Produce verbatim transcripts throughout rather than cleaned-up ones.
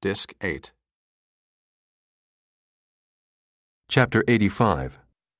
Disc eight. Chapter eighty-five.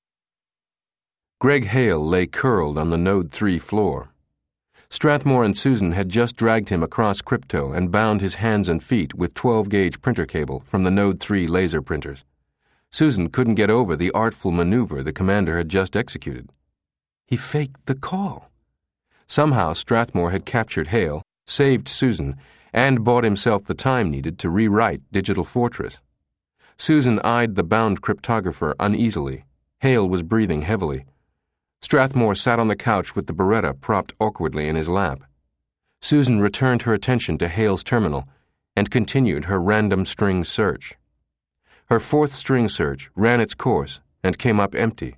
Greg Hale lay curled on the Node three floor. Strathmore and Susan had just dragged him across Crypto and bound his hands and feet with twelve-gauge printer cable from the Node three laser printers. Susan couldn't get over the artful maneuver the commander had just executed. He faked the call. Somehow Strathmore had captured Hale, saved Susan, and bought himself the time needed to rewrite Digital Fortress. Susan eyed the bound cryptographer uneasily. Hale was breathing heavily. Strathmore sat on the couch with the Beretta propped awkwardly in his lap. Susan returned her attention to Hale's terminal and continued her random string search. Her fourth string search ran its course and came up empty.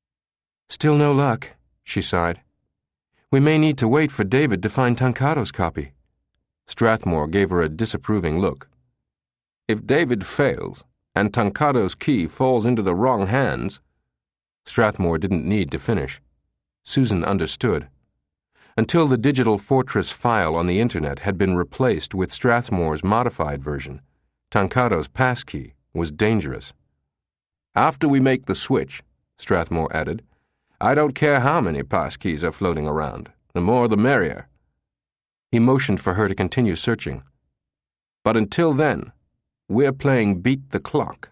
"Still no luck," she sighed. "We may need to wait for David to find Tancado's copy." Strathmore gave her a disapproving look. "If David fails, and Tancado's key falls into the wrong hands—" Strathmore didn't need to finish. Susan understood. Until the Digital Fortress file on the Internet had been replaced with Strathmore's modified version, Tancado's passkey was dangerous. "After we make the switch," Strathmore added, "I don't care how many passkeys are floating around. The more the merrier." He motioned for her to continue searching. "But until then, we're playing beat the clock."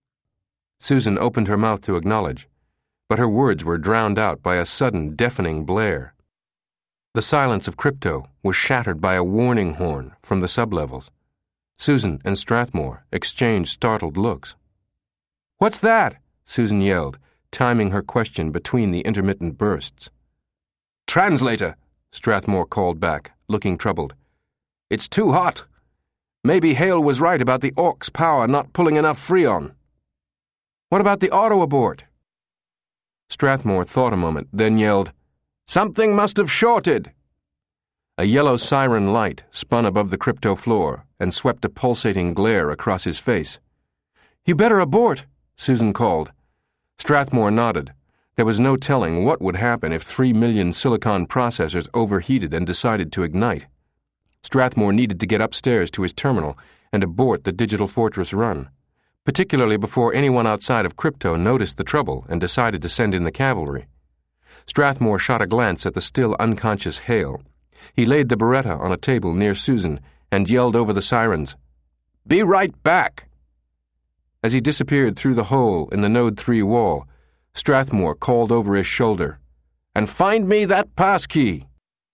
Susan opened her mouth to acknowledge, but her words were drowned out by a sudden deafening blare. The silence of Crypto was shattered by a warning horn from the sublevels. Susan and Strathmore exchanged startled looks. "What's that?" Susan yelled, timing her question between the intermittent bursts. "Translator," Strathmore called back, looking troubled. "It's too hot. Maybe Hale was right about the Orc's power not pulling enough Freon." "What about the auto abort?" Strathmore thought a moment, then yelled, "Something must have shorted." A yellow siren light spun above the Crypto floor and swept a pulsating glare across his face. "You better abort," Susan called. Strathmore nodded. There was no telling what would happen if three million silicon processors overheated and decided to ignite. Strathmore needed to get upstairs to his terminal and abort the Digital Fortress run, particularly before anyone outside of Crypto noticed the trouble and decided to send in the cavalry. Strathmore shot a glance at the still unconscious Hale. He laid the Beretta on a table near Susan and yelled over the sirens, "Be right back!" As he disappeared through the hole in the Node three wall, Strathmore called over his shoulder, "And find me that passkey!"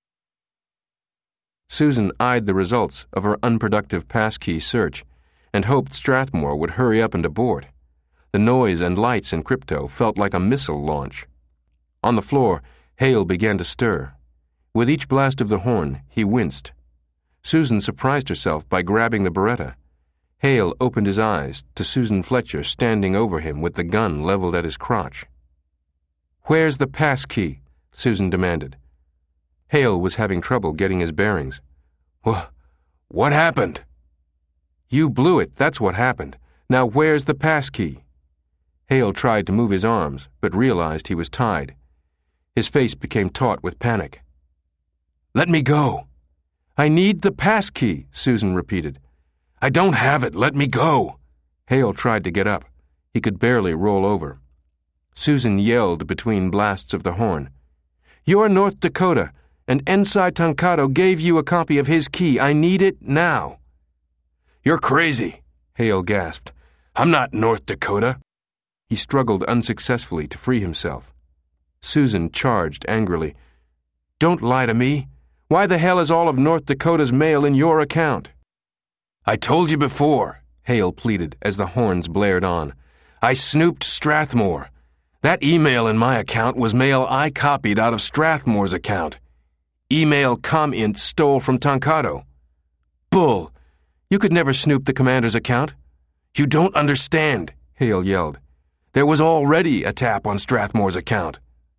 Susan eyed the results of her unproductive passkey search and hoped Strathmore would hurry up and abort. The noise and lights in Crypto felt like a missile launch. On the floor, Hale began to stir. With each blast of the horn, he winced. Susan surprised herself by grabbing the Beretta. Hale opened his eyes to Susan Fletcher standing over him with the gun leveled at his crotch. "Where's the passkey?" Susan demanded. Hale was having trouble getting his bearings. "Wh- What happened?" "You blew it, that's what happened. Now where's the passkey?" Hale tried to move his arms, but realized he was tied. His face became taut with panic. "Let me go." "I need the passkey," Susan repeated. "I don't have it. Let me go." Hale tried to get up. He could barely roll over. Susan yelled between blasts of the horn, "You're North Dakota, and Ensai Tancado gave you a copy of his key. I need it now." "You're crazy," Hale gasped. "I'm not North Dakota." He struggled unsuccessfully to free himself. Susan charged angrily. "Don't lie to me. Why the hell is all of North Dakota's mail in your account?" "I told you before," Hale pleaded as the horns blared on. "I snooped Strathmore. That email in my account was mail I copied out of Strathmore's account. Email ComInt stole from Tancado." "Bull! You could never snoop the commander's account." "You don't understand," Hale yelled. "There was already a tap on Strathmore's account."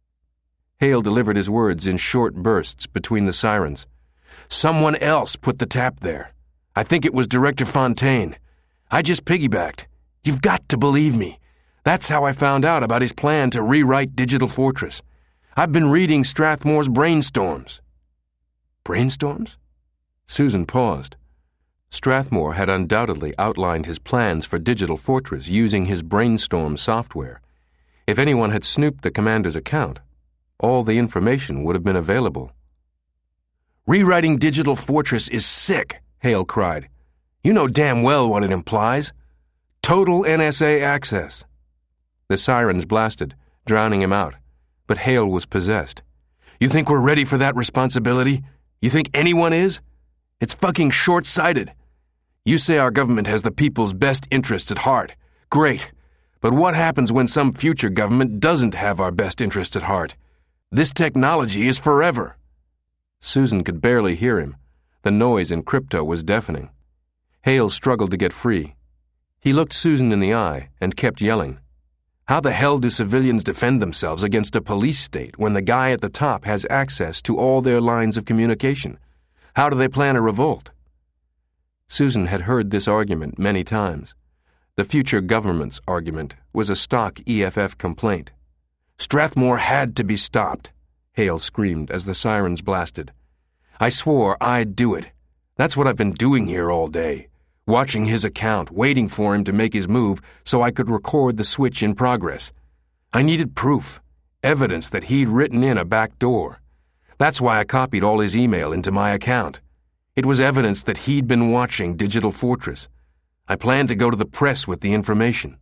Hale delivered his words in short bursts between the sirens. "Someone else put the tap there. I think it was Director Fontaine. I just piggybacked. You've got to believe me. That's how I found out about his plan to rewrite Digital Fortress. I've been reading Strathmore's brainstorms." "Brainstorms?" Susan paused. Strathmore had undoubtedly outlined his plans for Digital Fortress using his Brainstorm software. If anyone had snooped the commander's account, all the information would have been available. "Rewriting Digital Fortress is sick," Hale cried. "You know damn well what it implies. Total N S A access." The sirens blasted, drowning him out, but Hale was possessed. "You think we're ready for that responsibility? You think anyone is? It's fucking short-sighted. You say our government has the people's best interests at heart. Great. But what happens when some future government doesn't have our best interests at heart? This technology is forever." Susan could barely hear him. The noise in crypto was deafening. Hale struggled to get free. He looked Susan in the eye and kept yelling. "How the hell do civilians defend themselves against a police state when the guy at the top has access to all their lines of communication? How do they plan a revolt?" Susan had heard this argument many times. The future government's argument was a stock E F F complaint. "Strathmore had to be stopped," Hale screamed as the sirens blasted. "I swore I'd do it. That's what I've been doing here all day. Watching his account, waiting for him to make his move so I could record the switch in progress. I needed proof, evidence that he'd written in a back door. That's why I copied all his email into my account. It was evidence that he'd been watching Digital Fortress. I planned to go to the press with the information."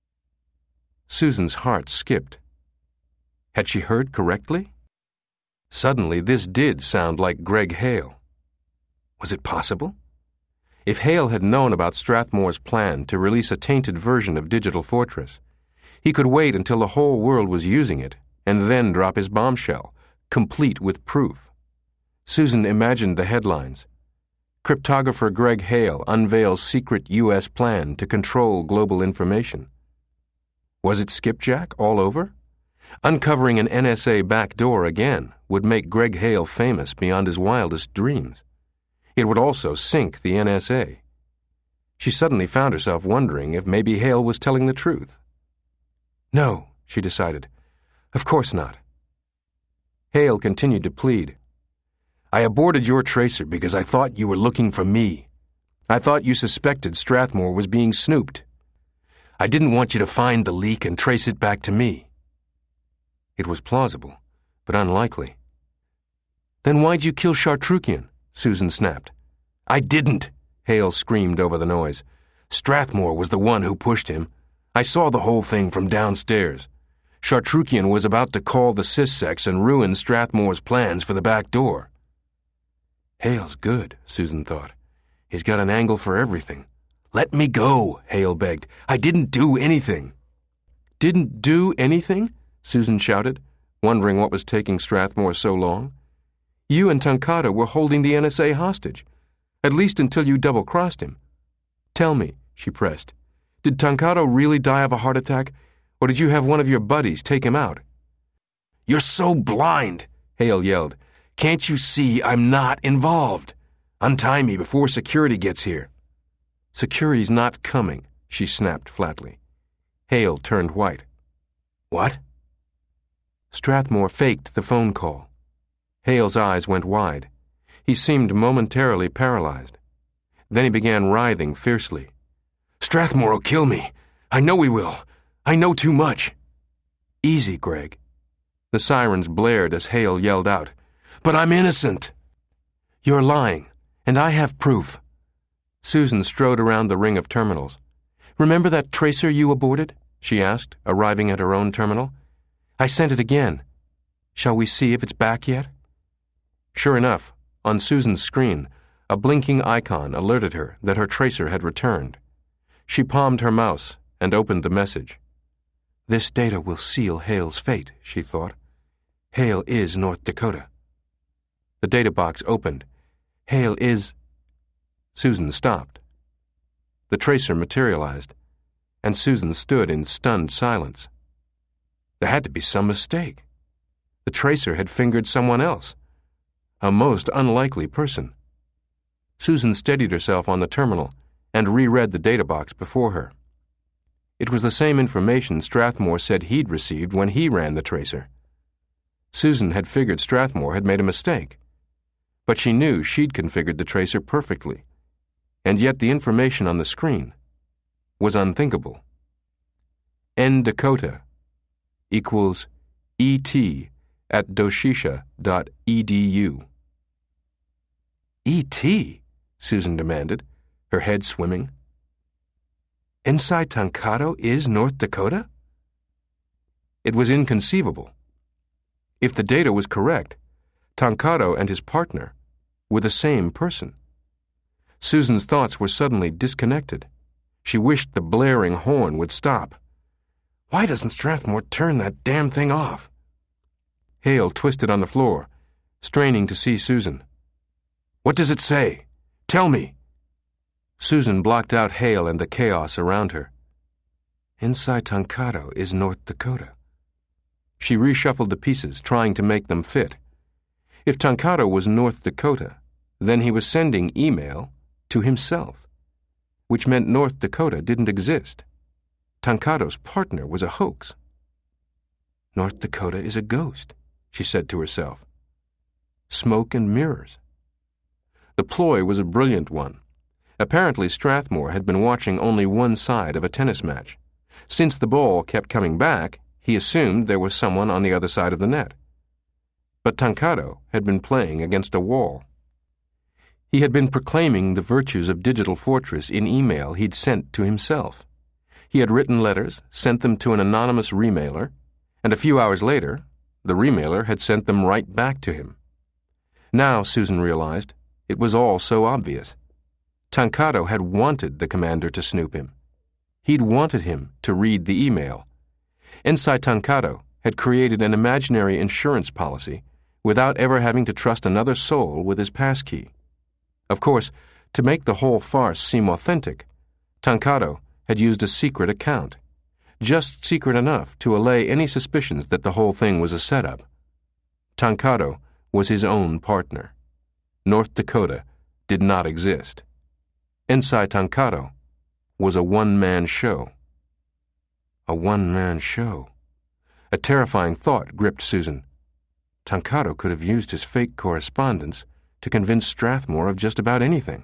Susan's heart skipped. Had she heard correctly? Suddenly, this did sound like Greg Hale. Was it possible? If Hale had known about Strathmore's plan to release a tainted version of Digital Fortress, he could wait until the whole world was using it and then drop his bombshell, complete with proof. Susan imagined the headlines. Cryptographer Greg Hale unveils secret U S plan to control global information. Was it skipjack all over? Uncovering an N S A backdoor again would make Greg Hale famous beyond his wildest dreams. It would also sink the N S A. She suddenly found herself wondering if maybe Hale was telling the truth. No, she decided. Of course not. Hale continued to plead. "I aborted your tracer because I thought you were looking for me. I thought you suspected Strathmore was being snooped. I didn't want you to find the leak and trace it back to me." It was plausible, but unlikely. "Then why'd you kill Chartrukian?" Susan snapped. "I didn't," Hale screamed over the noise. "Strathmore was the one who pushed him. I saw the whole thing from downstairs. Chartrukian was about to call the syssex and ruin Strathmore's plans for the back door." Hale's good, Susan thought. He's got an angle for everything. "Let me go," Hale begged. "I didn't do anything." "Didn't do anything?" Susan shouted, wondering what was taking Strathmore so long. "You and Tancada were holding the N S A hostage, at least until you double-crossed him. Tell me," she pressed, "did Tancado really die of a heart attack, or did you have one of your buddies take him out?" "You're so blind," Hale yelled. "Can't you see I'm not involved? Untie me before security gets here." "Security's not coming," she snapped flatly. Hale turned white. "What?" Strathmore faked the phone call. Hale's eyes went wide. He seemed momentarily paralyzed. Then he began writhing fiercely. "Strathmore will kill me. I know he will. I know too much." "Easy, Greg." The sirens blared as Hale yelled out, "But I'm innocent." "You're lying, and I have proof." Susan strode around the ring of terminals. "Remember that tracer you aborted?" she asked, arriving at her own terminal. "I sent it again. Shall we see if it's back yet?" Sure enough, on Susan's screen, a blinking icon alerted her that her tracer had returned. She palmed her mouse and opened the message. This data will seal Hale's fate, she thought. Hale is North Dakota. The data box opened. Hale is... Susan stopped. The tracer materialized, and Susan stood in stunned silence. There had to be some mistake. The tracer had fingered someone else, a most unlikely person. Susan steadied herself on the terminal and reread the data box before her. It was the same information Strathmore said he'd received when he ran the tracer. Susan had figured Strathmore had made a mistake, but she knew she'd configured the tracer perfectly, and yet the information on the screen was unthinkable. N Dakota equals et at doshisha dot e d u. E T? Susan demanded, her head swimming. Inside Tancado is North Dakota? It was inconceivable. If the data was correct, Tancado and his partner were the same person. Susan's thoughts were suddenly disconnected. She wished the blaring horn would stop. Why doesn't Strathmore turn that damn thing off? Hale twisted on the floor, straining to see Susan. What does it say? Tell me. Susan blocked out Hale and the chaos around her. Inside Tancado is North Dakota. She reshuffled the pieces, trying to make them fit. If Tancado was North Dakota, then he was sending email to himself, which meant North Dakota didn't exist. Tancado's partner was a hoax. North Dakota is a ghost, she said to herself. Smoke and mirrors. The ploy was a brilliant one. Apparently Strathmore had been watching only one side of a tennis match. Since the ball kept coming back, he assumed there was someone on the other side of the net. But Tancado had been playing against a wall. He had been proclaiming the virtues of Digital Fortress in email he'd sent to himself. He had written letters, sent them to an anonymous remailer, and a few hours later, the remailer had sent them right back to him. Now, Susan realized, it was all so obvious. Tancado had wanted the commander to snoop him. He'd wanted him to read the email. Inside Tancado had created an imaginary insurance policy without ever having to trust another soul with his passkey. Of course, to make the whole farce seem authentic, Tancado had used a secret account, just secret enough to allay any suspicions that the whole thing was a setup. Tancado was his own partner. North Dakota did not exist. Inside Tancado was a one-man show. A one-man show. A terrifying thought gripped Susan. Tancado could have used his fake correspondence to convince Strathmore of just about anything.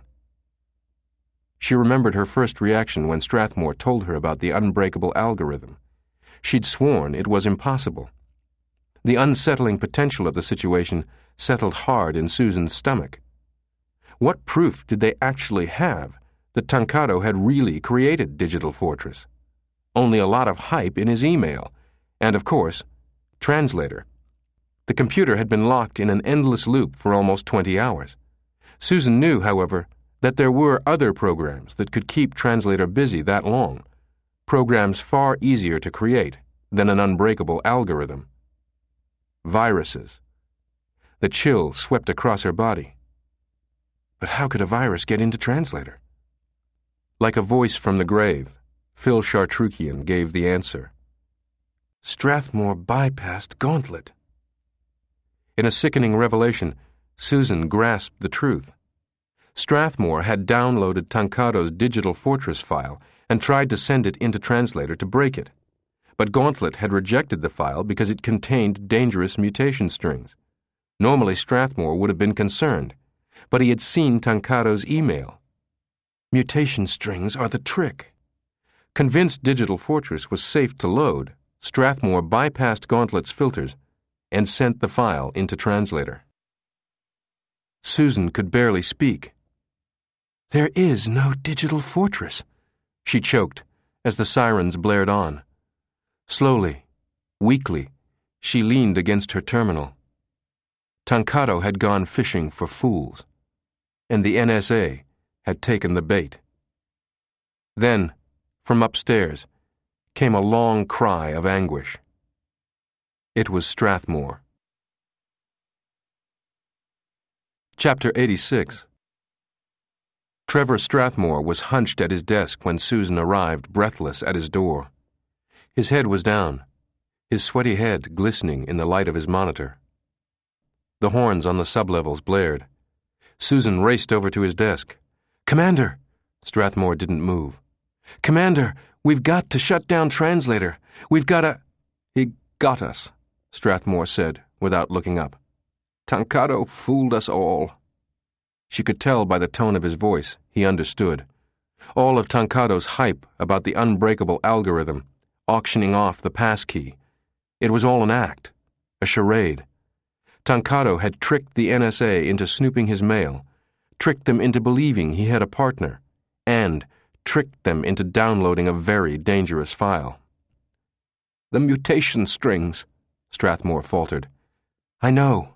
She remembered her first reaction when Strathmore told her about the unbreakable algorithm. She'd sworn it was impossible. The unsettling potential of the situation settled hard in Susan's stomach. What proof did they actually have that Tancado had really created Digital Fortress? Only a lot of hype in his email, and, of course, Translator. The computer had been locked in an endless loop for almost twenty hours. Susan knew, however, that there were other programs that could keep Translator busy that long, programs far easier to create than an unbreakable algorithm. Viruses. The chill swept across her body. But how could a virus get into Translator? Like a voice from the grave, Phil Chartrukian gave the answer. Strathmore bypassed Gauntlet. In a sickening revelation, Susan grasped the truth. Strathmore had downloaded Tancado's Digital Fortress file and tried to send it into Translator to break it. But Gauntlet had rejected the file because it contained dangerous mutation strings. Normally Strathmore would have been concerned, but he had seen Tancado's email. Mutation strings are the trick. Convinced Digital Fortress was safe to load, Strathmore bypassed Gauntlet's filters and sent the file into Translator. Susan could barely speak. There is no Digital Fortress, she choked as the sirens blared on. Slowly, weakly, she leaned against her terminal. Tancado had gone fishing for fools, and the N S A had taken the bait. Then, from upstairs, came a long cry of anguish. It was Strathmore. Chapter eighty-six. Trevor Strathmore was hunched at his desk when Susan arrived, breathless, at his door. His head was down, his sweaty head glistening in the light of his monitor. The horns on the sublevels blared. Susan raced over to his desk. "Commander!" Strathmore didn't move. "Commander, we've got to shut down Translator. We've got to—" "He got us," Strathmore said, without looking up. "Tancado fooled us all." She could tell by the tone of his voice he understood. All of Tancado's hype about the unbreakable algorithm, auctioning off the passkey. It was all an act, a charade. Tancado had tricked the N S A into snooping his mail, tricked them into believing he had a partner, and tricked them into downloading a very dangerous file. "The mutation strings," Strathmore faltered. "I know,"